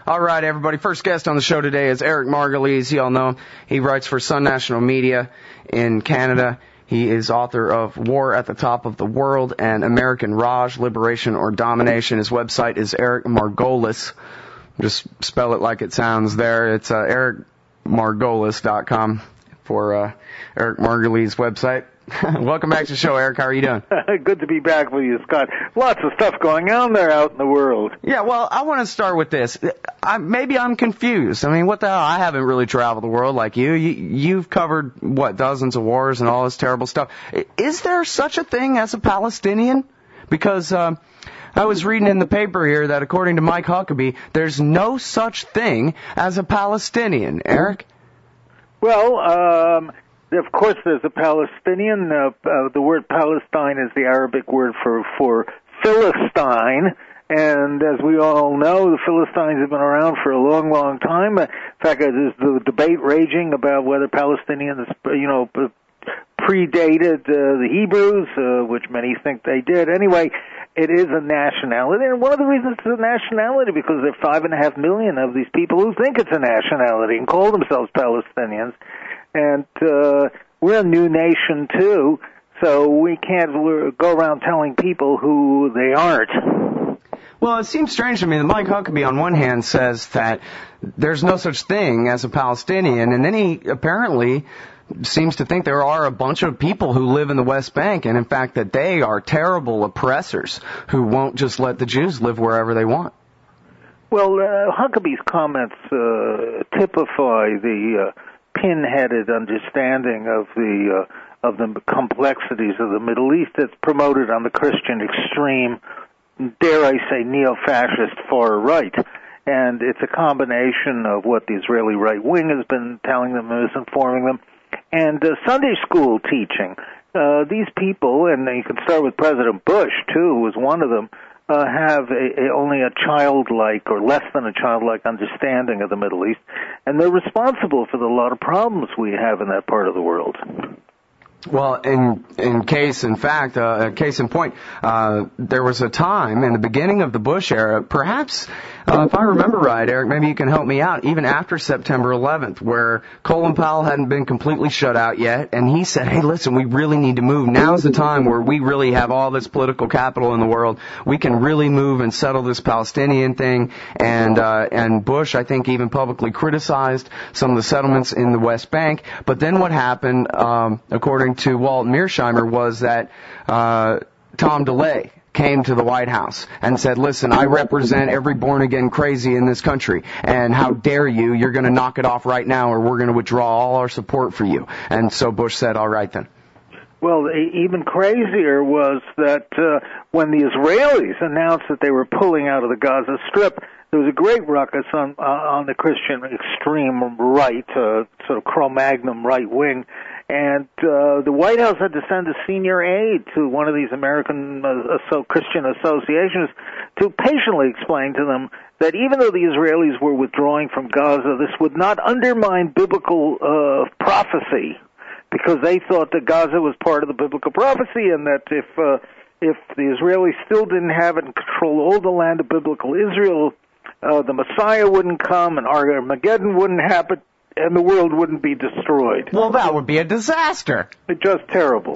All right, everybody. First guest on the show today is Eric Margolyes. You all know him. He writes for Sun National Media in Canada. He is author of War at the Top of the World and American Raj, Liberation or Domination. His website is Eric Margolis. Just spell it like it sounds there. It's ericmargolis.com for Eric Margolyes' website. Welcome back to the show, Eric. How are you doing? Good to be back with you, Scott. Lots of stuff going on there out in the world. Yeah, well, I want to start with this. Maybe I'm confused. I mean, what the hell? I haven't really traveled the world like you. You've covered, dozens of wars and all this terrible stuff. Is there such a thing as a Palestinian? Because I was reading in the paper here that according to Mike Huckabee, there's no such thing as a Palestinian. Eric? Well, of course, there's a Palestinian. The word Palestine is the Arabic word for Philistine. And as we all know, the Philistines have been around for a long, long time. In fact, there's the debate raging about whether Palestinians, predated the Hebrews, which many think they did. Anyway, it is a nationality, and one of the reasons it's a nationality because there are 5.5 million of these people who think it's a nationality and call themselves Palestinians. And we're a new nation, too, so we can't go around telling people who they aren't. Well, it seems strange to me that Mike Huckabee, on one hand, says that there's no such thing as a Palestinian, and then he apparently seems to think there are a bunch of people who live in the West Bank, and in fact that they are terrible oppressors who won't just let the Jews live wherever they want. Well, Huckabee's comments typify the pin-headed understanding of the complexities of the Middle East that's promoted on the Christian extreme, dare I say, neo-fascist far right. And it's a combination of what the Israeli right wing has been telling them and is informing them, and Sunday school teaching. These people, and you can start with President Bush, too, who was one of them, have only a childlike or less than a childlike understanding of the Middle East, and they're responsible for a lot of problems we have in that part of the world. Well, case in point, there was a time in the beginning of the Bush era, perhaps, if I remember right, Eric, maybe you can help me out, even after September 11th, where Colin Powell hadn't been completely shut out yet, and he said, hey, listen, we really need to move. Now's the time where we really have all this political capital in the world. We can really move and settle this Palestinian thing, and Bush, I think, even publicly criticized some of the settlements in the West Bank. But then what happened, according to Walt Mearsheimer, was that Tom DeLay came to the White House and said, listen, I represent every born-again crazy in this country, and how dare you, you're going to knock it off right now or we're going to withdraw all our support for you. And so Bush said, all right then. Well, even crazier was that when the Israelis announced that they were pulling out of the Gaza Strip, there was a great ruckus on the Christian extreme right, sort of Cro-Magnon right wing, and the White House had to send a senior aide to one of these American Christian associations to patiently explain to them that even though the Israelis were withdrawing from Gaza, this would not undermine biblical prophecy, because they thought that Gaza was part of the biblical prophecy, and that if the Israelis still didn't have it and control all the land of biblical Israel, the Messiah wouldn't come and Armageddon wouldn't happen, and the world wouldn't be destroyed. Well, that would be a disaster. It's just terrible.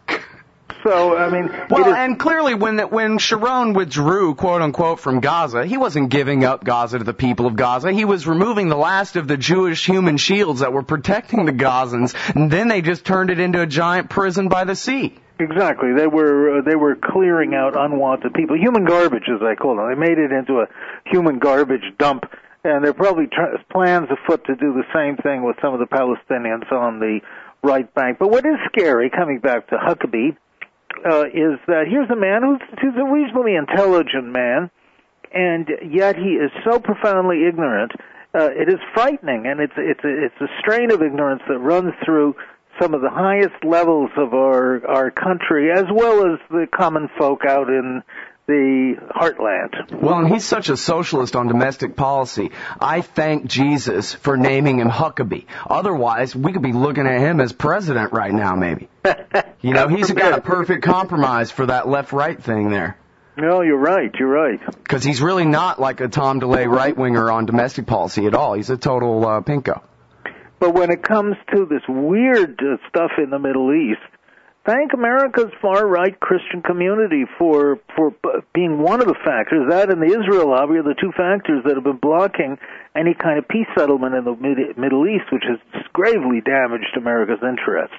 So, I mean... Well, and clearly when Sharon withdrew, quote-unquote, from Gaza, he wasn't giving up Gaza to the people of Gaza. He was removing the last of the Jewish human shields that were protecting the Gazans, and then they just turned it into a giant prison by the sea. Exactly. They were clearing out unwanted people. Human garbage, as I call them. They made it into a human garbage dump. And there are probably plans afoot to do the same thing with some of the Palestinians on the right bank. But what is scary, coming back to Huckabee, is that here's a man who's a reasonably intelligent man, and yet he is so profoundly ignorant. It is frightening, and it's a strain of ignorance that runs through some of the highest levels of our country, as well as the common folk out in the heartland. Well, and he's such a socialist on domestic policy. I thank Jesus for naming him Huckabee. Otherwise, we could be looking at him as president right now, maybe. You know, he's got a perfect compromise for that left-right thing there. No, you're right. You're right. Because he's really not like a Tom DeLay right-winger on domestic policy at all. He's a total pinko. But when it comes to this weird stuff in the Middle East, thank America's far-right Christian community for being one of the factors. That and the Israel lobby are the two factors that have been blocking any kind of peace settlement in the Middle East, which has gravely damaged America's interests.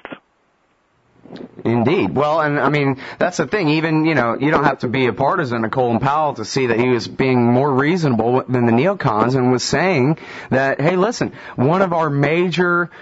Indeed. Well, and I mean, that's the thing. Even, you don't have to be a partisan of Colin Powell to see that he was being more reasonable than the neocons and was saying that, hey, listen, one of our major,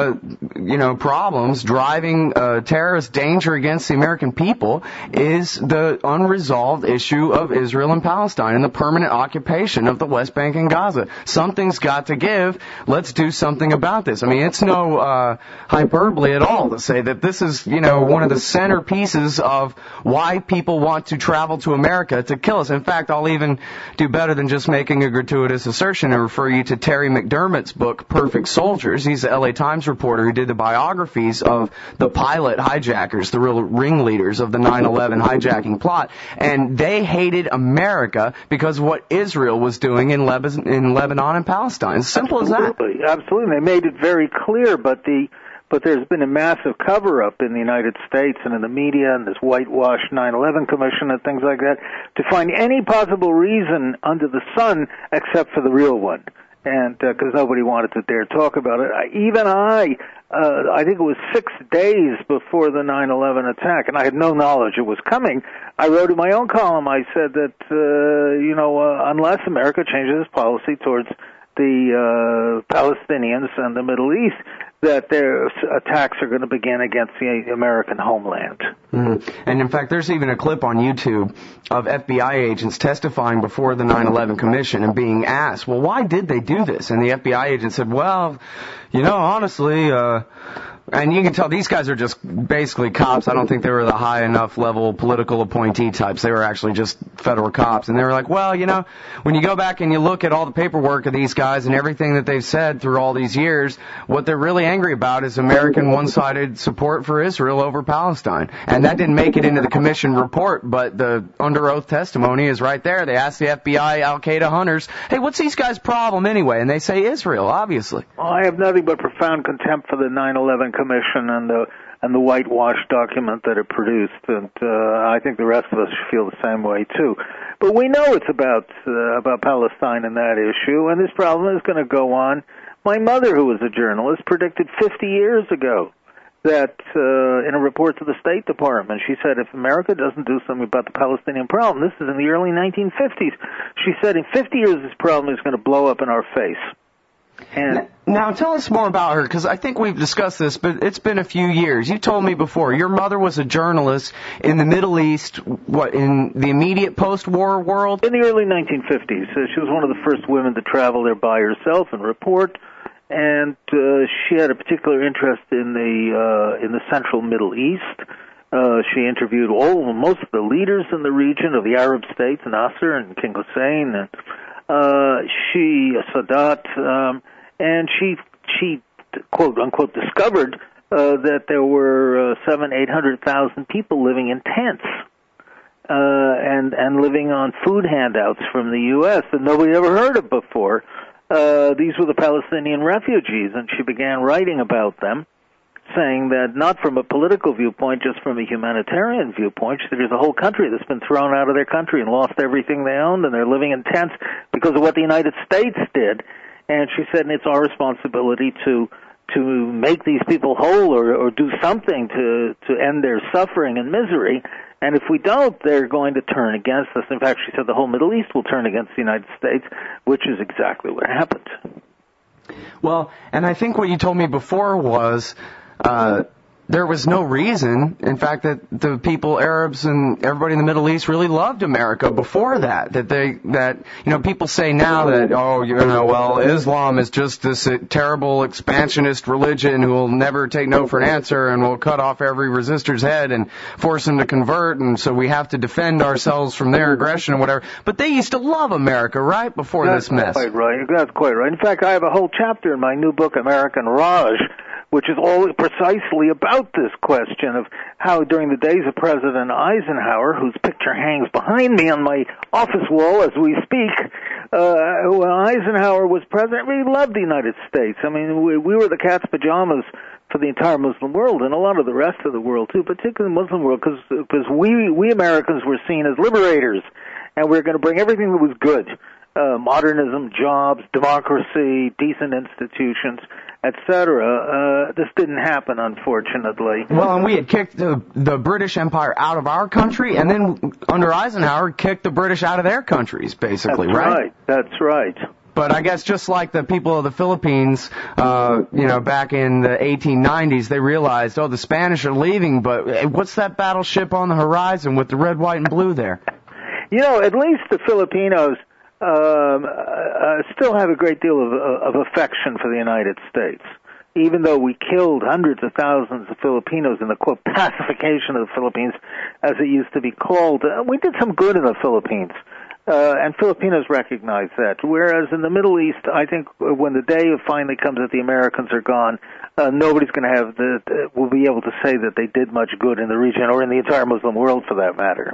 problems driving terrorist danger against the American people is the unresolved issue of Israel and Palestine and the permanent occupation of the West Bank and Gaza. Something's got to give. Let's do something about this. I mean, it's no hyperbole at all to say that this is, one of the centerpieces of why people want to travel to America to kill us. In fact, I'll even do better than just making a gratuitous assertion and refer you to Terry McDermott's book, Perfect Soldiers. He's the LA Times reporter who did the biographies of the pilot hijackers, the real ringleaders of the 9/11 hijacking plot. And they hated America because of what Israel was doing in Lebanon and Palestine. As simple as that. Absolutely. They made it very clear, but there's been a massive cover-up in the United States and in the media and this whitewashed 9/11 Commission and things like that to find any possible reason under the sun except for the real one. And because nobody wanted to dare talk about it. I think it was 6 days before the 9/11 attack, and I had no knowledge it was coming. I wrote in my own column, I said that, unless America changes its policy towards the Palestinians and the Middle East, that their attacks are going to begin against the American homeland. Mm-hmm. And in fact, there's even a clip on YouTube of FBI agents testifying before the 9/11 Commission and being asked, well, why did they do this? And the FBI agent said, well, honestly, and you can tell these guys are just basically cops. I don't think they were the high enough level political appointee types. They were actually just federal cops. And they were like, well, when you go back and you look at all the paperwork of these guys and everything that they've said through all these years, what they're really angry about is American one-sided support for Israel over Palestine. And that didn't make it into the commission report, but the under oath testimony is right there. They asked the FBI Al-Qaeda hunters, hey, what's these guys' problem anyway? And they say Israel, obviously. Well, I have nothing but profound contempt for the 9/11 Commission and the whitewash document that it produced, and I think the rest of us feel the same way too. But we know it's about Palestine and that issue, and this problem is going to go on. My mother, who was a journalist, predicted 50 years ago that in a report to the State Department, she said if America doesn't do something about the Palestinian problem, this is in the early 1950s, she said in 50 years this problem is going to blow up in our face. And now tell us more about her, because I think we've discussed this, but it's been a few years. You told me before, your mother was a journalist in the Middle East, in the immediate post-war world? In the early 1950s. She was one of the first women to travel there by herself and report, and she had a particular interest in the central Middle East. She interviewed most of the leaders in the region of the Arab states, Nasser and King Hussein, and Sadat, and she quote unquote discovered that there were 700,000-800,000 people living in tents and living on food handouts from the U.S. that nobody ever heard of before. These were the Palestinian refugees, and she began writing about them, saying that not from a political viewpoint, just from a humanitarian viewpoint, there's a whole country that's been thrown out of their country and lost everything they owned, and they're living in tents because of what the United States did. And she said, and it's our responsibility to make these people whole or do something to end their suffering and misery. And if we don't, they're going to turn against us. In fact, she said the whole Middle East will turn against the United States, which is exactly what happened. Well, and I think what you told me before was there was no reason, in fact, that the people, Arabs and everybody in the Middle East really loved America before that. People say now that, Islam is just this terrible expansionist religion who will never take no for an answer and will cut off every resistor's head and force them to convert, and so we have to defend ourselves from their aggression and whatever. But they used to love America, right, before this mess. That's quite right. That's quite right. In fact, I have a whole chapter in my new book, American Raj, which is all precisely about this question of how during the days of President Eisenhower, whose picture hangs behind me on my office wall as we speak, when Eisenhower was president, we loved the United States. I mean, we were the cat's pajamas for the entire Muslim world and a lot of the rest of the world too, particularly the Muslim world, because we Americans were seen as liberators, and we were going to bring everything that was good, modernism, jobs, democracy, decent institutions, etc. This didn't happen, unfortunately. Well, and we had kicked the British Empire out of our country, and then under Eisenhower kicked the British out of their countries, basically, right? That's right. But I guess just like the people of the Philippines, back in the 1890s, they realized, the Spanish are leaving, but what's that battleship on the horizon with the red, white, and blue there? At least the Filipinos still have a great deal of affection for the United States. Even though we killed hundreds of thousands of Filipinos in the, quote, pacification of the Philippines, as it used to be called, we did some good in the Philippines. And Filipinos recognize that. Whereas in the Middle East, I think when the day finally comes that the Americans are gone, nobody's going to will be able to say that they did much good in the region or in the entire Muslim world, for that matter.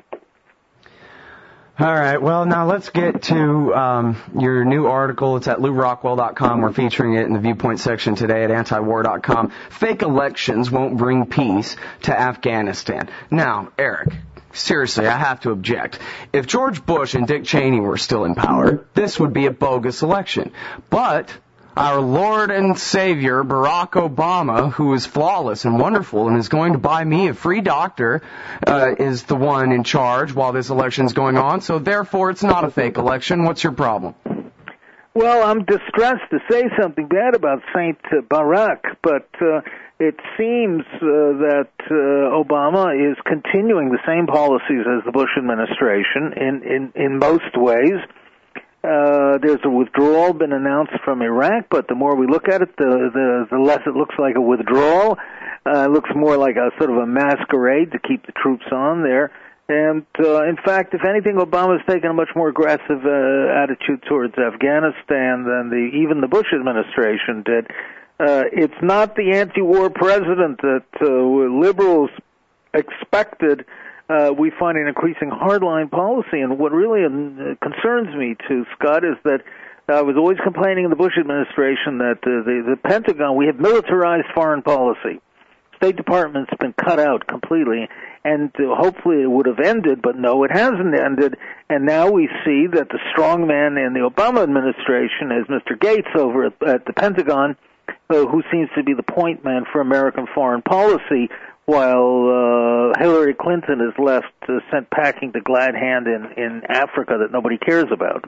All right. Well, now let's get to your new article. It's at LouRockwell.com. We're featuring it in the Viewpoint section today at antiwar.com. Fake elections won't bring peace to Afghanistan. Now, Eric, seriously, I have to object. If George Bush and Dick Cheney were still in power, this would be a bogus election. But our Lord and Savior, Barack Obama, who is flawless and wonderful and is going to buy me a free doctor, is the one in charge while this election is going on. So therefore, it's not a fake election. What's your problem? Well, I'm distressed to say something bad about Saint Barack, but it seems that Obama is continuing the same policies as the Bush administration in most ways. There's a withdrawal been announced from Iraq, but the more we look at it, the less it looks like a withdrawal. It looks more like a sort of a masquerade to keep the troops on there. And in fact, if anything, Obama's taken a much more aggressive attitude towards Afghanistan than even the Bush administration did. It's not the anti-war president that liberals expected. We find an increasing hardline policy, and what really concerns me too, Scott, is that I was always complaining in the Bush administration that the Pentagon, we have militarized foreign policy. State Department's been cut out completely, and hopefully it would have ended, but no, it hasn't ended, and now we see that the strong man in the Obama administration is Mr. Gates over at the Pentagon, who seems to be the point man for American foreign policy, while Hillary Clinton is left sent packing to glad hand in Africa that nobody cares about.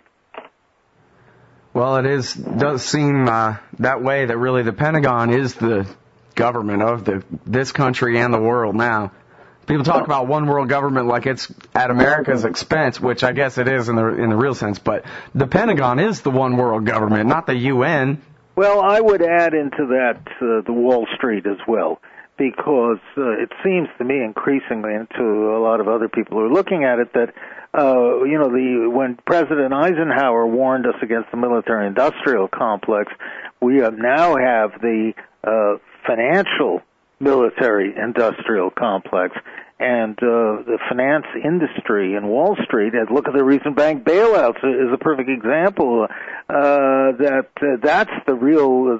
Well, does seem that way, that really the Pentagon is the government of this country and the world now. People talk about one world government like it's at America's expense, which I guess it is in the real sense, but the Pentagon is the one world government, not the UN. Well, I would add into that the Wall Street as well, because it seems to me increasingly, and to a lot of other people who are looking at it, that when President Eisenhower warned us against the military-industrial complex, we now have the financial military-industrial complex, and the finance industry in Wall Street, and look at the recent bank bailouts, is a perfect example that's the real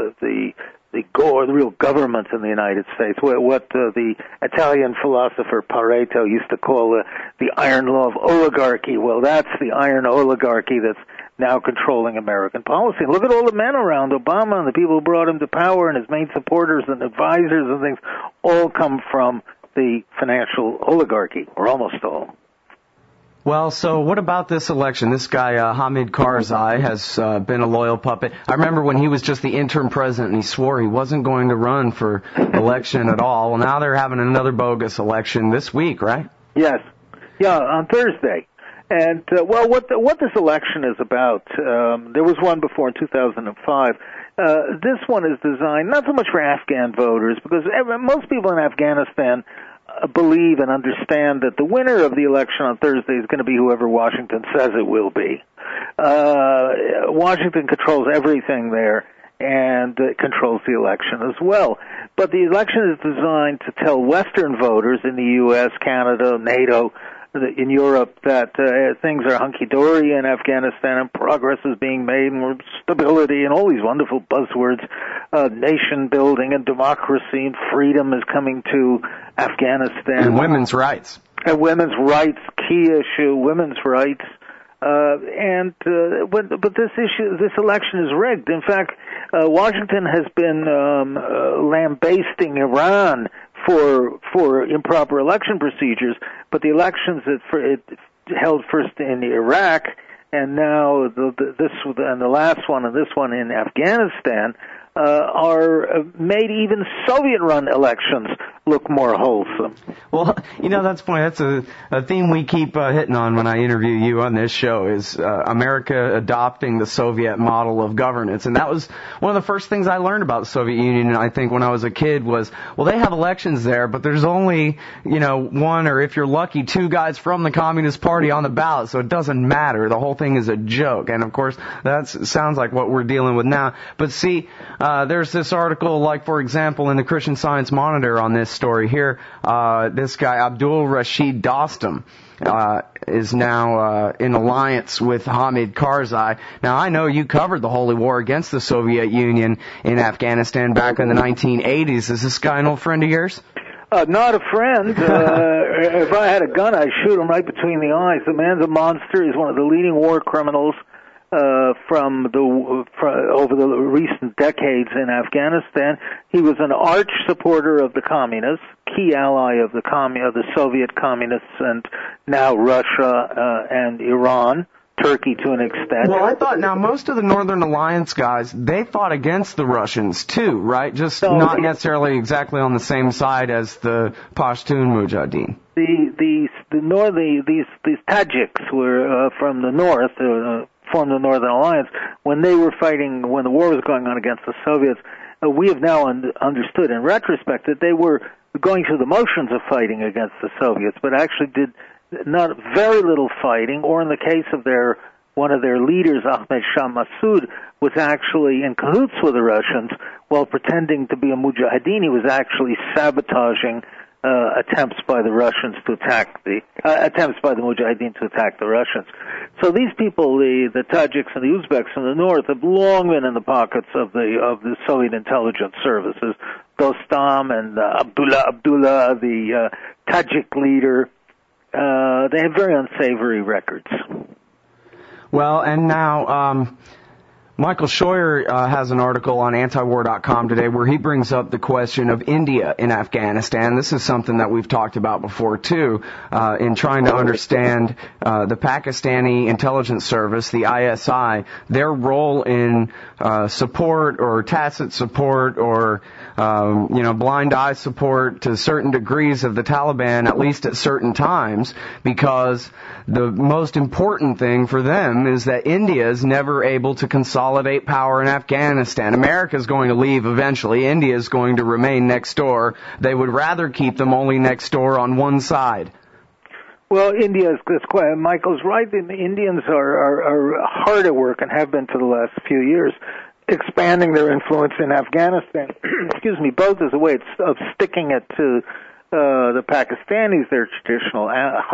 the real government in the United States. What the Italian philosopher Pareto used to call the iron law of oligarchy. Well, that's the iron oligarchy that's now controlling American policy. And look at all the men around Obama and the people who brought him to power, and his main supporters and advisors and things all come from the financial oligarchy, or almost all. Well, so what about this election? This guy, Hamid Karzai, has been a loyal puppet. I remember when he was just the interim president and he swore he wasn't going to run for election at all. Well, now they're having another bogus election this week, right? Yes. Yeah, on Thursday. And, what this election is about, there was one before in 2005. This one is designed not so much for Afghan voters, because most people in Afghanistan believe and understand that the winner of the election on Thursday is going to be whoever Washington says it will be. Washington controls everything there, and controls the election as well. But the election is designed to tell Western voters in the U.S., Canada, NATO, in Europe that things are hunky-dory in Afghanistan and progress is being made and stability and all these wonderful buzzwords, nation building and democracy and freedom is coming to Afghanistan. And women's rights. And women's rights, key issue, women's rights. But this election is rigged. In fact, Washington has been lambasting Iran for improper election procedures, but the elections it held first in Iraq, and now the last one and this one in Afghanistan are made even Soviet-run elections look more wholesome. Well, that's funny. That's a theme we keep hitting on when I interview you on this show is America adopting the Soviet model of governance. And that was one of the first things I learned about the Soviet Union, I think, when I was a kid was, well, they have elections there, but there's only, one or if you're lucky, two guys from the Communist Party on the ballot, so it doesn't matter. The whole thing is a joke. And, of course, that sounds like what we're dealing with now. But see, there's this article, like, for example, in the Christian Science Monitor on this story here. This guy, Abdul Rashid Dostum, is now in alliance with Hamid Karzai. Now, I know you covered the Holy War against the Soviet Union in Afghanistan back in the 1980s. Is this guy an old friend of yours? Not a friend. If I had a gun, I'd shoot him right between the eyes. The man's a monster. He's one of the leading war criminals over the recent decades in Afghanistan. He was an arch supporter of the communists, key ally of the Soviet communists, and now Russia and Iran, Turkey to an extent. Well, I thought now most of the Northern Alliance guys, they fought against the Russians too, right? Just not necessarily exactly on the same side as the Pashtun Mujahideen. These Tajiks were from the north. Formed the Northern Alliance, when they were fighting, when the war was going on against the Soviets, we have now understood in retrospect that they were going through the motions of fighting against the Soviets, but actually did not very little fighting, or in the case of one of their leaders, Ahmed Shah Massoud, was actually in cahoots with the Russians while pretending to be a mujahideen. He was actually sabotaging attempts by the Russians to attack attempts by the Mujahideen to attack the Russians. So these people, the Tajiks and the Uzbeks in the north, have long been in the pockets of the Soviet intelligence services. Dostum and Abdullah, the Tajik leader, they have very unsavory records. Well, and now Michael Scheuer has an article on antiwar.com today where he brings up the question of India in Afghanistan. This is something that we've talked about before, too, in trying to understand the Pakistani intelligence service, the ISI, their role in support or tacit support or, blind eye support to certain degrees of the Taliban, at least at certain times, because the most important thing for them is that India is never able to consolidate power in Afghanistan. America is going to leave eventually. India is going to remain next door. They would rather keep them only next door on one side. Well, India is quite. Michael's right. The Indians are hard at work and have been for the last few years, expanding their influence in Afghanistan. Excuse me, both as a way of sticking it to the Pakistanis, their traditional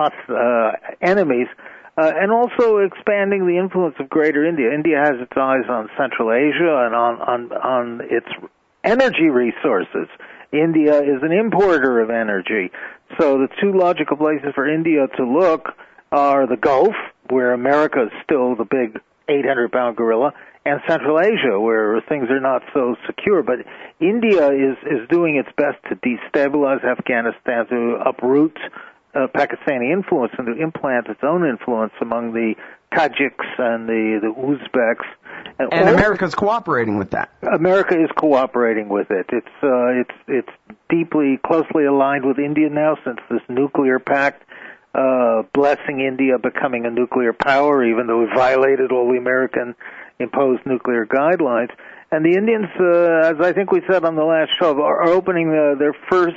enemies, and also expanding the influence of Greater India. India has its eyes on Central Asia and on its energy resources. India is an importer of energy. So the two logical places for India to look are the Gulf, where America is still the big 800-pound gorilla, and Central Asia, where things are not so secure. But India is doing its best to destabilize Afghanistan, to uproot Pakistani influence and to implant its own influence among the Tajiks and the Uzbeks. And America's cooperating with that. America is cooperating with it. It's deeply, closely aligned with India now since this nuclear pact, blessing India becoming a nuclear power, even though it violated all the American-imposed nuclear guidelines. And the Indians, as I think we said on the last show, are opening their first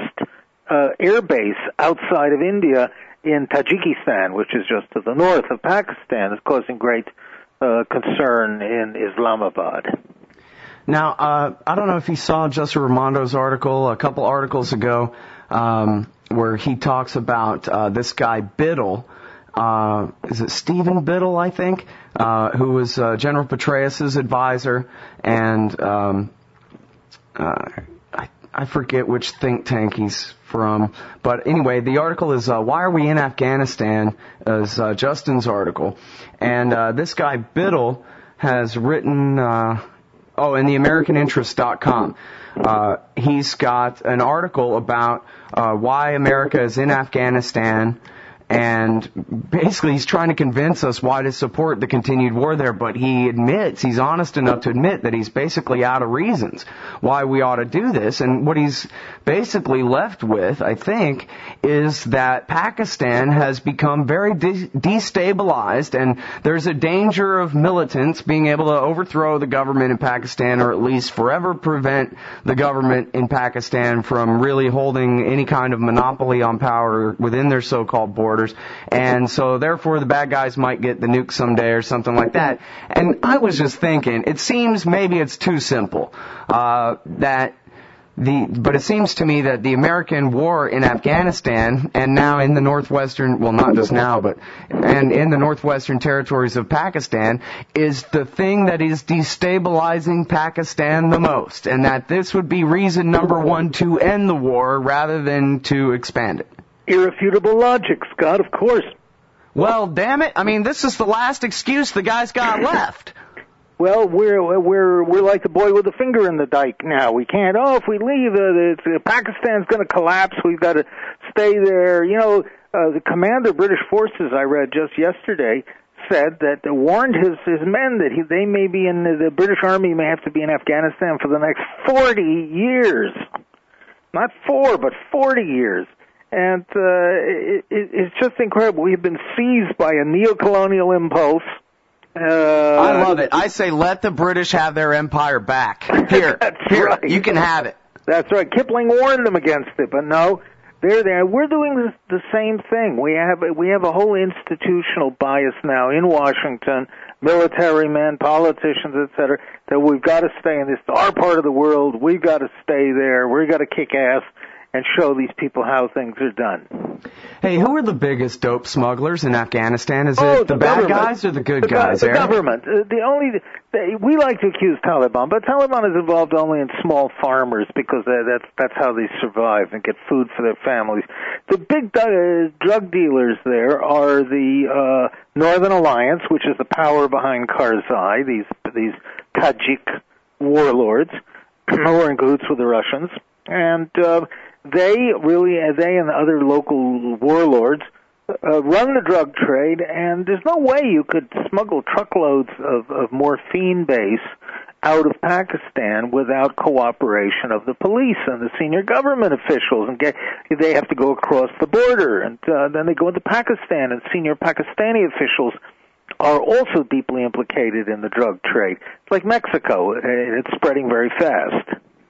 air base outside of India in Tajikistan, which is just to the north of Pakistan. It's causing great concern in Islamabad. Now, I don't know if you saw Justin Raimondo's article a couple articles ago, where he talks about this guy Biddle. Is it Stephen Biddle, I think, who was General Petraeus's advisor, and I forget which think tank he's from. But anyway, the article is Why Are We in Afghanistan? Is Justin's article. And this guy Biddle has written, in the AmericanInterest.com. He's got an article about why America is in Afghanistan, and basically he's trying to convince us why to support the continued war there, but he's honest enough to admit that he's basically out of reasons why we ought to do this. And what he's basically left with, I think, is that Pakistan has become very destabilized, and there's a danger of militants being able to overthrow the government in Pakistan, or at least forever prevent the government in Pakistan from really holding any kind of monopoly on power within their so-called borders. And so, therefore, the bad guys might get the nuke someday or something like that. And I was just thinking, it seems maybe it's too simple. But it seems to me that the American war in Afghanistan, and now in the northwestern, well, not just now, and in the northwestern territories of Pakistan, is the thing that is destabilizing Pakistan the most. And that this would be reason number one to end the war rather than to expand it. Irrefutable logic, Scott, of course. Well, damn it. I mean, this is the last excuse the guy's got left. Well, we're like the boy with the finger in the dike now. We can't, if we leave, Pakistan's going to collapse. We've got to stay there. You know, the commander of British forces I read just yesterday said that warned his men that they may be in the British Army may have to be in Afghanistan for the next 40 years. Not 4, but 40 years. And it's just incredible. We've been seized by a neo-colonial impulse. I love it. I say let the British have their empire back. Here, right. You can have it. That's right. Kipling warned them against it, but no, they're there. We're doing the same thing. We have a whole institutional bias now in Washington, military men, politicians, etc., that we've got to stay in this. Our part of the world, we've got to stay there. We've got to kick ass and show these people how things are done. Hey, who are the biggest dope smugglers in Afghanistan? Is it the bad guys or the good guys? The government. We like to accuse Taliban, but Taliban is involved only in small farmers because that's how they survive and get food for their families. The big drug dealers there are the Northern Alliance, which is the power behind Karzai. These Tajik warlords who are in cahoots with the Russians, and they and the other local warlords run the drug trade, and there's no way you could smuggle truckloads of morphine base out of Pakistan without cooperation of the police and the senior government officials. And they have to go across the border, and then they go into Pakistan, and senior Pakistani officials are also deeply implicated in the drug trade. It's like Mexico. It's spreading very fast.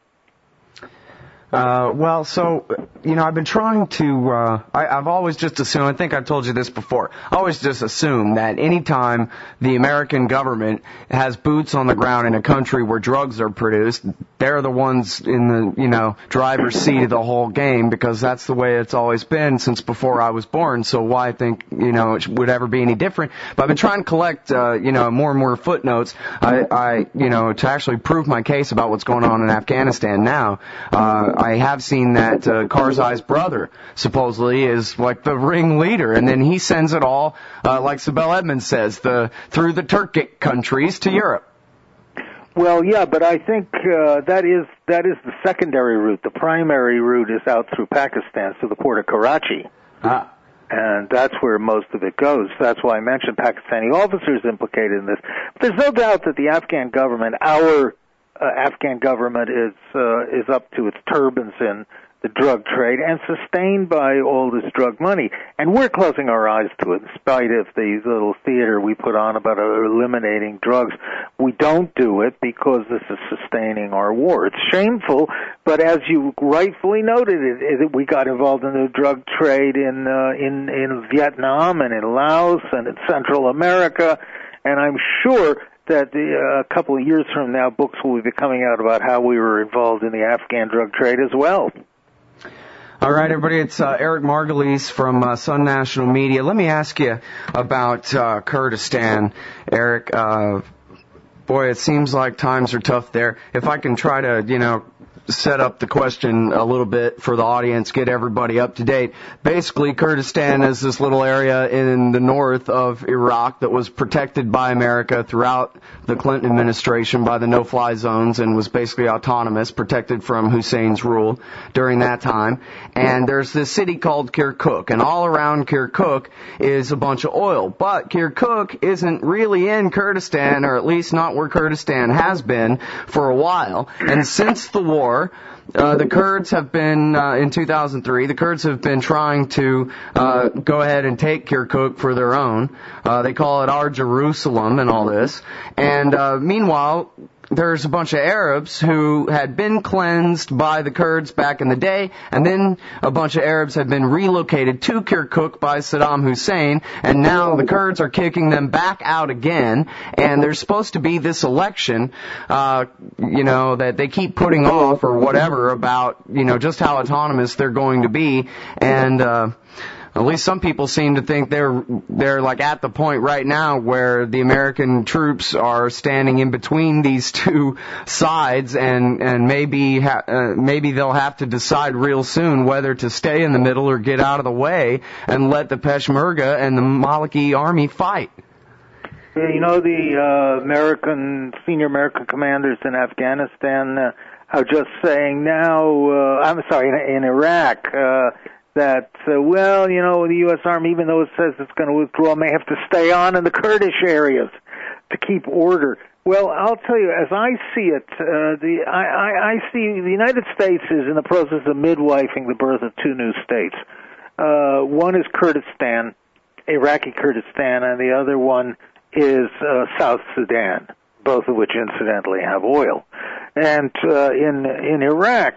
I've been trying to, I've always just assumed, I think I've told you this before, I always just assume that anytime the American government has boots on the ground in a country where drugs are produced, they're the ones in the, driver's seat of the whole game, because that's the way it's always been since before I was born, so why think, it would ever be any different. But I've been trying to collect, more and more footnotes, to actually prove my case about what's going on in Afghanistan now. I have seen that Karzai's brother supposedly is like the ringleader, and then he sends it all, like Sibel Edmonds says, through the Turkic countries to Europe. Well, yeah, but I think that is the secondary route. The primary route is out through Pakistan, through the port of Karachi. And that's where most of it goes. That's why I mentioned Pakistani officers implicated in this. But there's no doubt that the Afghan government, our Afghan government, is up to its turbans in the drug trade and sustained by all this drug money. And we're closing our eyes to it in spite of the little theater we put on about eliminating drugs. We don't do it because this is sustaining our war. It's shameful, but as you rightfully noted, we got involved in the drug trade in Vietnam and in Laos and in Central America. And I'm sure that a couple of years from now, books will be coming out about how we were involved in the Afghan drug trade as well. All right, everybody, it's Eric Margulies from Sun National Media. Let me ask you about Kurdistan, Eric. Boy, it seems like times are tough there. If I can try to, set up the question a little bit for the audience, get everybody up to date. Basically, Kurdistan is this little area in the north of Iraq that was protected by America throughout the Clinton administration by the no-fly zones and was basically autonomous, protected from Hussein's rule during that time. And there's this city called Kirkuk, and all around Kirkuk is a bunch of oil. But Kirkuk isn't really in Kurdistan, or at least not where Kurdistan has been for a while. And since the war, the Kurds have been, in 2003, the Kurds have been trying to go ahead and take Kirkuk for their own. They call it our Jerusalem and all this. And meanwhile, there's a bunch of Arabs who had been cleansed by the Kurds back in the day, and then a bunch of Arabs had been relocated to Kirkuk by Saddam Hussein, and now the Kurds are kicking them back out again, and there's supposed to be this election, that they keep putting off or whatever about, just how autonomous they're going to be, and, at least some people seem to think they're like at the point right now where the American troops are standing in between these two sides, and maybe they'll have to decide real soon whether to stay in the middle or get out of the way and let the Peshmerga and the Maliki army fight. Yeah, the senior American commanders in Afghanistan are just saying now, in Iraq, that, the U.S. Army, even though it says it's going to withdraw, may have to stay on in the Kurdish areas to keep order. Well, I'll tell you, as I see it, I see the United States is in the process of midwifing the birth of two new states. One is Kurdistan, Iraqi Kurdistan, and the other one is South Sudan, both of which incidentally have oil. And in Iraq,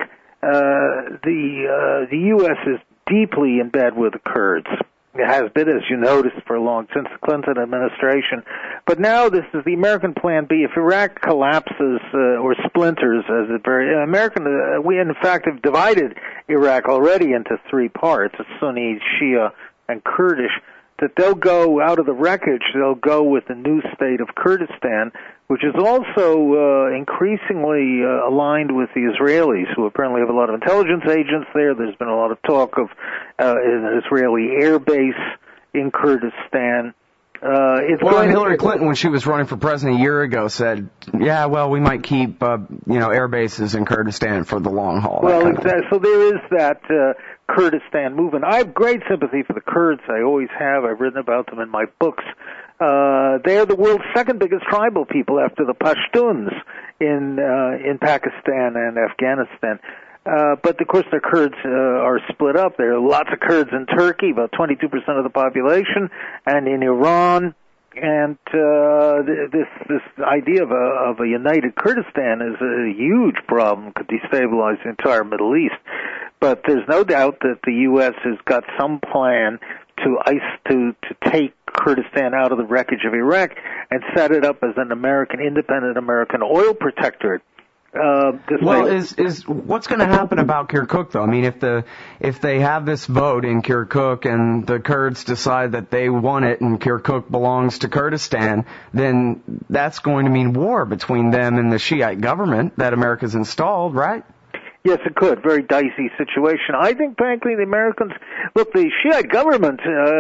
the U.S. is deeply in bed with the Kurds. It has been, as you noticed, for long, since the Clinton administration. But now this is the American plan B. If Iraq collapses or splinters, we in fact have divided Iraq already into three parts, Sunni, Shia, and Kurdish, that they'll go out of the wreckage, they'll go with the new state of Kurdistan, which is also increasingly aligned with the Israelis, who apparently have a lot of intelligence agents there. There's been a lot of talk of an Israeli air base in Kurdistan. Hillary Clinton, when she was running for president a year ago, said, we might keep, air bases in Kurdistan for the long haul. Well, so there is that Kurdistan movement. I have great sympathy for the Kurds. I always have. I've written about them in my books. They're the world's second biggest tribal people after the Pashtuns in Pakistan and Afghanistan. But of course the Kurds are split up. There are lots of Kurds in Turkey, about 22% of the population, and in Iran. And this idea of a united Kurdistan is a huge problem, could destabilize the entire Middle East. But there's no doubt that the U.S. has got some plan to take Kurdistan out of the wreckage of Iraq and set it up as an independent American oil protectorate. What's going to happen about Kirkuk, though? I mean, if they have this vote in Kirkuk and the Kurds decide that they want it and Kirkuk belongs to Kurdistan, then that's going to mean war between them and the Shiite government that America's installed, right? Yes, it could. Very dicey situation. I think, frankly, the Americans... Look, the Shiite government,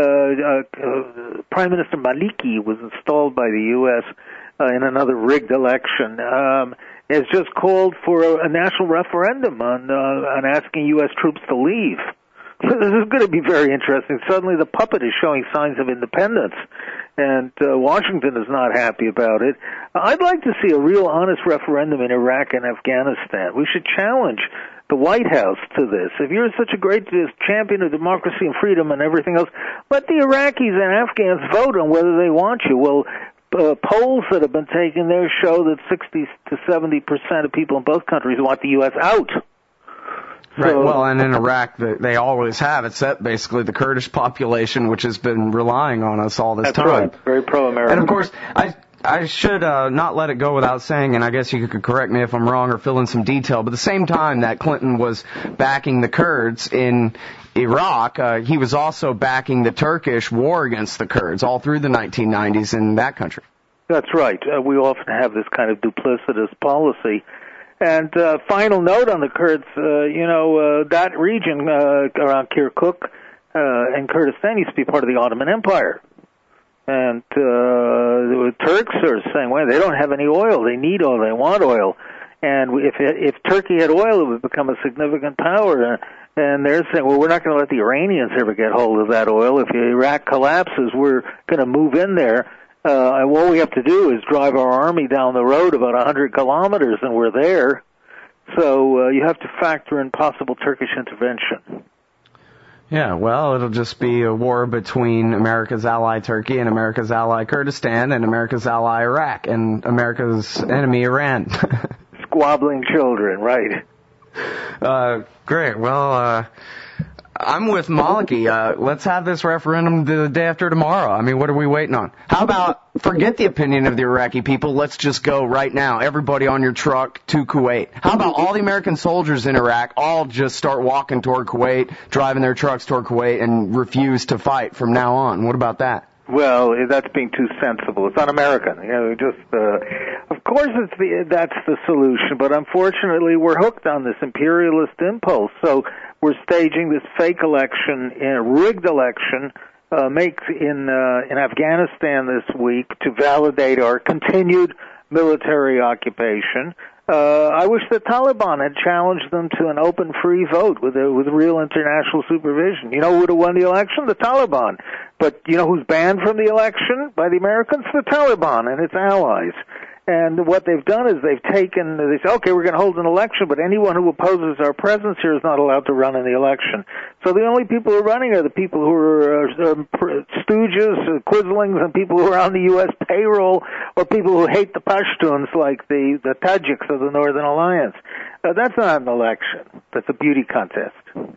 Prime Minister Maliki was installed by the U.S. In another rigged election, has just called for a national referendum on asking U.S. troops to leave. This is going to be very interesting. Suddenly the puppet is showing signs of independence, and Washington is not happy about it. I'd like to see a real honest referendum in Iraq and Afghanistan. We should challenge the White House to this. If you're such a great champion of democracy and freedom and everything else, let the Iraqis and Afghans vote on whether they want you. Well, polls that have been taken there show that 60 to 70% of people in both countries want the U.S. out. Right. Well, and in Iraq, they always have. It's basically the Kurdish population, which has been relying on us all this time. That's right. Very pro-American. And of course, I should not let it go without saying, and I guess you could correct me if I'm wrong or fill in some detail, but at the same time that Clinton was backing the Kurds in Iraq, he was also backing the Turkish war against the Kurds all through the 1990s in that country. That's right. We often have this kind of duplicitous policy. And final note on the Kurds, that region around Kirkuk and Kurdistan used to be part of the Ottoman Empire. And the Turks are saying, well, they don't have any oil. They need oil. They want oil. And if Turkey had oil, it would become a significant power. And they're saying, well, we're not going to let the Iranians ever get hold of that oil. If Iraq collapses, we're going to move in there. And all we have to do is drive our army down the road about 100 kilometers, and we're there. So you have to factor in possible Turkish intervention. Yeah, well, it'll just be a war between America's ally Turkey and America's ally Kurdistan and America's ally Iraq and America's enemy Iran. Squabbling children, right. Great. Well, I'm with Maliki. Let's have this referendum the day after tomorrow. I mean, what are we waiting on? How about forget the opinion of the Iraqi people? Let's just go right now. Everybody on your truck to Kuwait. How about all the American soldiers in Iraq all just start walking toward Kuwait, driving their trucks toward Kuwait, and refuse to fight from now on? What about that? Well, that's being too sensible. It's un-American. Of course that's the solution, but unfortunately we're hooked on this imperialist impulse. So we're staging this fake election, a rigged election, in Afghanistan this week to validate our continued military occupation. I wish the Taliban had challenged them to an open, free vote with real international supervision. You know who would have won the election? The Taliban. But you know who's banned from the election by the Americans? The Taliban and its allies. And what they've done is they say, okay, we're going to hold an election, but anyone who opposes our presence here is not allowed to run in the election. So the only people who are running are the people who are stooges, quislings, and people who are on the U.S. payroll, or people who hate the Pashtuns like the Tajiks of the Northern Alliance. That's not an election. That's a beauty contest.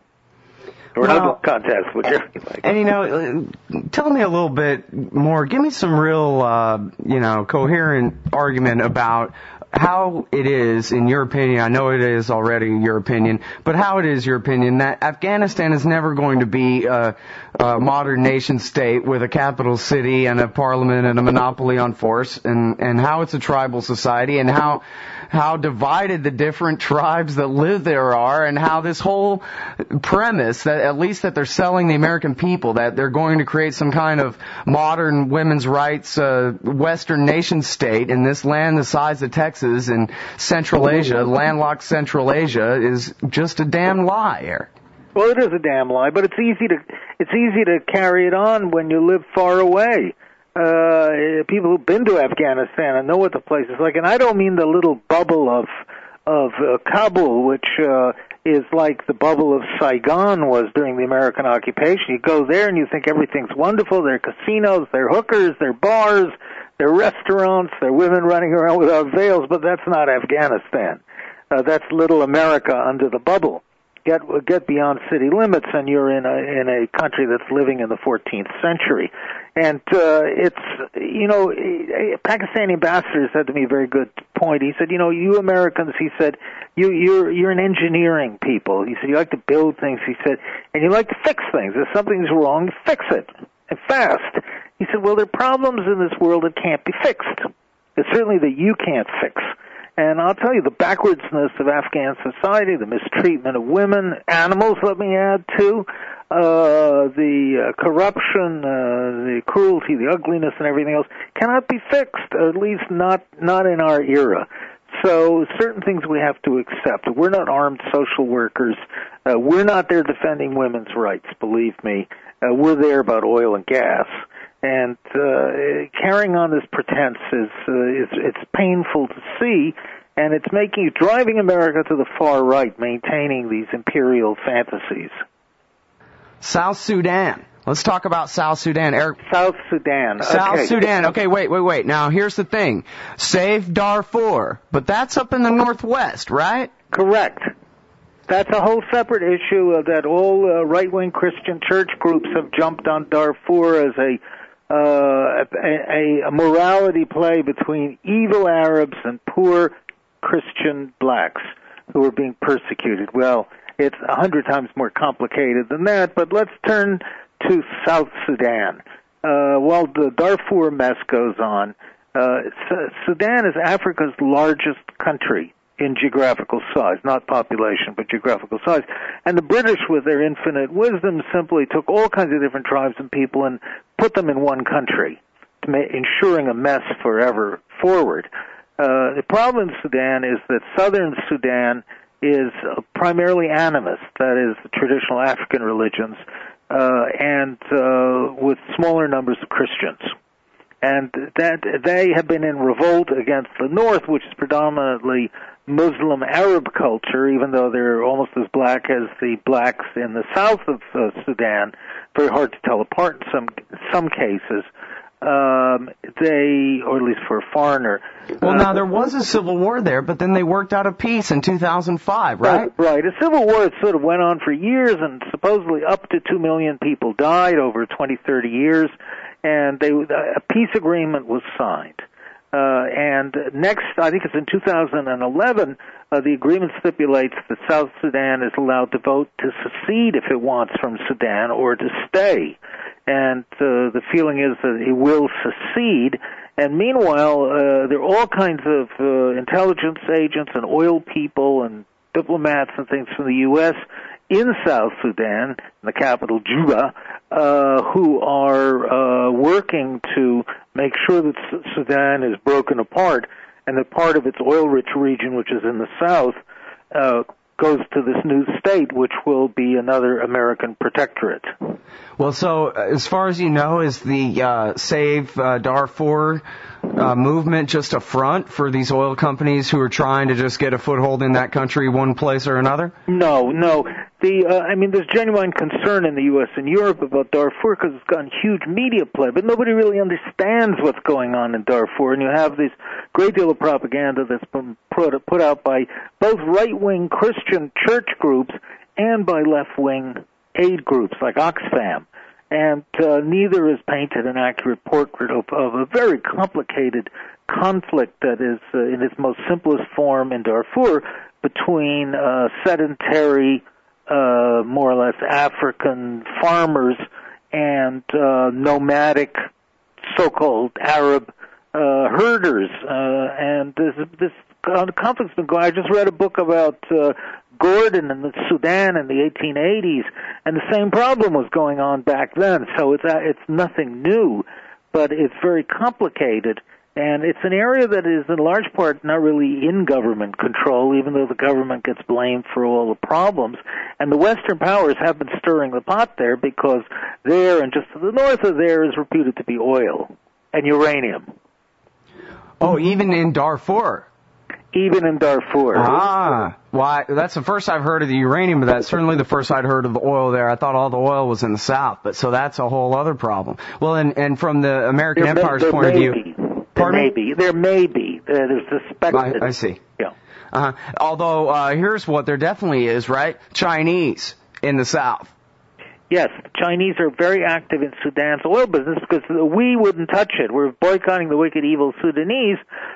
Or another contest, whichever you like. And, tell me a little bit more. Give me some real, coherent argument about how it is, in your opinion, I know it is already your opinion, but how it is your opinion that Afghanistan is never going to be a modern nation state with a capital city and a parliament and a monopoly on force, and how it's a tribal society, and how divided the different tribes that live there are, and how this whole premise that at least that they're selling the American people, that they're going to create some kind of modern women's rights Western nation state in this land the size of Texas in Central Asia, landlocked Central Asia, is just a damn lie, Eric. Well, it is a damn lie, but it's easy to carry it on when you live far away. People who've been to Afghanistan and know what the place is like, and I don't mean the little bubble of Kabul, which is like the bubble of Saigon was during the American occupation. You go there and you think everything's wonderful. There are casinos, there are hookers, there are bars, there are restaurants, there are women running around without veils, but that's not Afghanistan. That's little America under the bubble. Get beyond city limits, and you're in a country that's living in the 14th century. And Pakistani ambassador said to me a very good point. He said, you Americans, he said, you're an engineering people. He said, you like to build things. He said, and you like to fix things. If something's wrong, fix it, and fast. He said, well, there are problems in this world that can't be fixed. It's certainly that you can't fix. And I'll tell you, the backwardsness of Afghan society, the mistreatment of women, animals, let me add, too, the corruption, the cruelty, the ugliness, and everything else cannot be fixed, at least not in our era. So certain things we have to accept. We're not armed social workers. We're not there defending women's rights, believe me. We're there about oil and gas. And carrying on this pretense it's painful to see, and it's driving America to the far right, maintaining these imperial fantasies. South Sudan. Let's talk about South Sudan, Eric. South Sudan. South Sudan. Okay, wait. Now, here's the thing. Save Darfur, but that's up in the northwest, right? Correct. That's a whole separate issue that all right-wing Christian church groups have jumped on Darfur as a a morality play between evil Arabs and poor Christian blacks who were being persecuted. Well, it's 100 times more complicated than that, but let's turn to South Sudan. While the Darfur mess goes on, Sudan is Africa's largest country in geographical size, not population, but geographical size. And the British, with their infinite wisdom, simply took all kinds of different tribes and people and put them in one country, ensuring a mess forever forward. The problem in Sudan is that southern Sudan is primarily animist, that is, the traditional African religions, and with smaller numbers of Christians. And that they have been in revolt against the north, which is predominantly Muslim Arab culture, even though they're almost as black as the blacks in the south of Sudan. Very hard to tell apart in some cases. Or at least for a foreigner. Well, now there was a civil war there, but then they worked out a peace in 2005, right? Right. A civil war that sort of went on for years, and supposedly up to 2 million people died over 20, 30 years, and a peace agreement was signed. And next, I think it's in 2011, the agreement stipulates that South Sudan is allowed to vote to secede if it wants from Sudan or to stay. And the feeling is that it will secede. And meanwhile, there are all kinds of intelligence agents and oil people and diplomats and things from the U.S. in South Sudan, in the capital Juba, who are working to make sure that Sudan is broken apart and that part of its oil-rich region, which is in the south, goes to this new state, which will be another American protectorate. Well, so as far as you know, is the Save Darfur movement just a front for these oil companies who are trying to just get a foothold in that country one place or another? No. There's genuine concern in the U.S. and Europe about Darfur because it's gotten huge media play, but nobody really understands what's going on in Darfur, and you have this great deal of propaganda that's been put out by both right-wing Christian church groups and by left-wing aid groups like Oxfam. And neither has painted an accurate portrait of a very complicated conflict that is, in its most simplest form in Darfur, between sedentary, more or less African farmers and nomadic so-called Arab herders. And this conflict's been going. I just read a book about Gordon in the Sudan in the 1880s, and the same problem was going on back then. So it's nothing new, but it's very complicated, and it's an area that is in large part not really in government control, even though the government gets blamed for all the problems. And the Western powers have been stirring the pot there because there and just to the north of there is reputed to be oil and uranium. Oh, even in Darfur? Even in Darfur. Why? That's the first I've heard of the uranium, but that's certainly the first I'd heard of the oil there. I thought all the oil was in the south, but so that's a whole other problem. Well, and from the American Empire's point of view, there may be. There's suspected. I see. Yeah. Although here's what there definitely is, right? Chinese in the south. Yes, the Chinese are very active in Sudan's oil business because we wouldn't touch it. We're boycotting the wicked, evil Sudanese.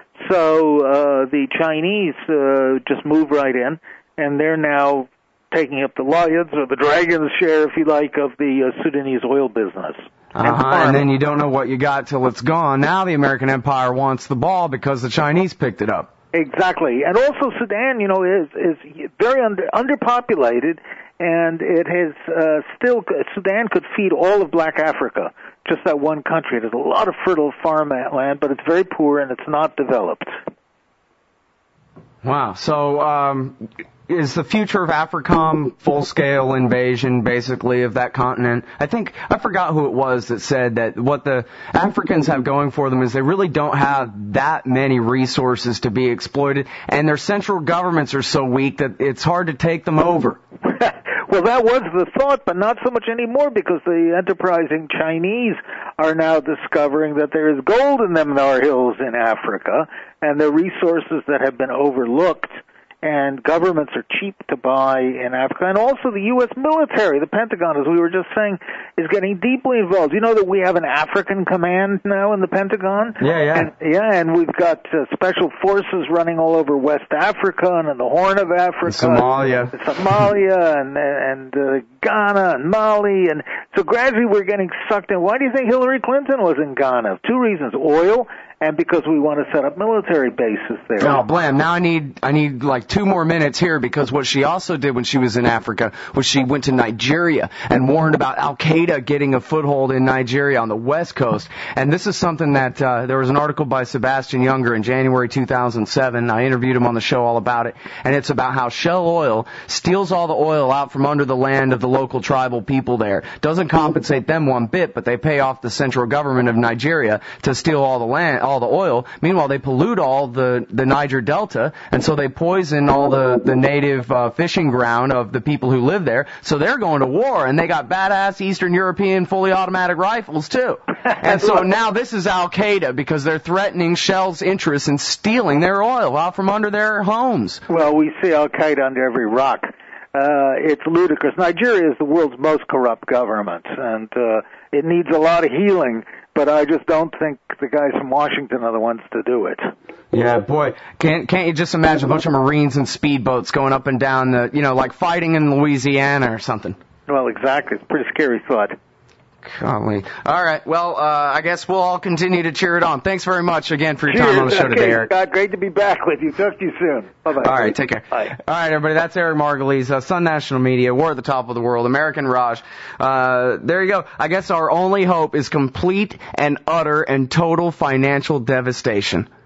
So the Chinese just move right in, and they're now taking up the lions or the dragon's share, if you like, of the Sudanese oil business. And then you don't know what you got till it's gone. Now the American Empire wants the ball because the Chinese picked it up. Exactly. And also Sudan, is very underpopulated, and it has Sudan could feed all of black Africa, just that one country. There's a lot of fertile farmland, but it's very poor and it's not developed. Wow. So is the future of AFRICOM full-scale invasion, basically, of that continent? I forgot who it was that said that what the Africans have going for them is they really don't have that many resources to be exploited, and their central governments are so weak that it's hard to take them over. Well, that was the thought, but not so much anymore because the enterprising Chinese are now discovering that there is gold in them hills in Africa, and the resources that have been overlooked and governments are cheap to buy in Africa. And also the U.S. military, the Pentagon, as we were just saying, is getting deeply involved. You know that we have an African command now in the Pentagon? And we've got special forces running all over West Africa and in the Horn of Africa. Somalia, and Ghana and Mali. And so gradually we're getting sucked in. Why do you think Hillary Clinton was in Ghana? 2 reasons: oil, and because we want to set up military bases there. Oh, blam. Now I need like 2 more minutes here, because what she also did when she was in Africa was she went to Nigeria and warned about Al-Qaeda getting a foothold in Nigeria on the West Coast. And this is something that there was an article by Sebastian Younger in January 2007. I interviewed him on the show all about it. And it's about how Shell Oil steals all the oil out from under the land of the local tribal people there. Doesn't compensate them one bit, but they pay off the central government of Nigeria to steal all the land, all the oil. Meanwhile, they pollute all the Niger Delta, and so they poison all the native fishing ground of the people who live there. So they're going to war, and they got badass Eastern European fully automatic rifles too. And so now this is Al-Qaeda, because they're threatening Shell's interests in stealing their oil out from under their homes. Well, we see Al-Qaeda under every rock. It's ludicrous. Nigeria is the world's most corrupt government, and it needs a lot of healing, but I just don't think the guys from Washington are the ones to do it. Yeah, boy, can't you just imagine a bunch of Marines and speedboats going up and down like fighting in Louisiana or something? Well, exactly. It's a pretty scary thought. Golly. All right. Well, I guess we'll all continue to cheer it on. Thanks very much again for your time on the show today, Eric. Scott, great to be back with you. Talk to you soon. Bye-bye. All right. Take care. Bye. All right, everybody. That's Eric Margulies, Sun National Media, War at the Top of the World, American Raj. There you go. I guess our only hope is complete and utter and total financial devastation.